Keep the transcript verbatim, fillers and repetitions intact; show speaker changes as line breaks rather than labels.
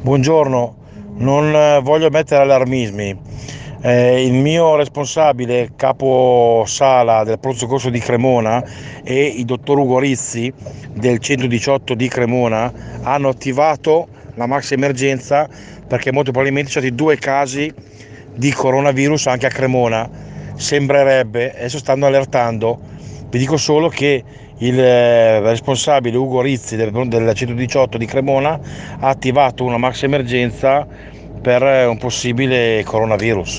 Buongiorno, non eh, voglio mettere allarmismi. Eh, il mio responsabile, capo sala del pronto soccorso di Cremona, e il dottor Ugo Rizzi del centodiciotto di Cremona hanno attivato la maxi emergenza perché molto probabilmente ci sono stati due casi di coronavirus anche a Cremona. Sembrerebbe, adesso stanno allertando. Vi dico solo che il eh, responsabile Ugo Rizzi del, del centodiciotto di Cremona ha attivato una maxi emergenza per eh, un possibile coronavirus.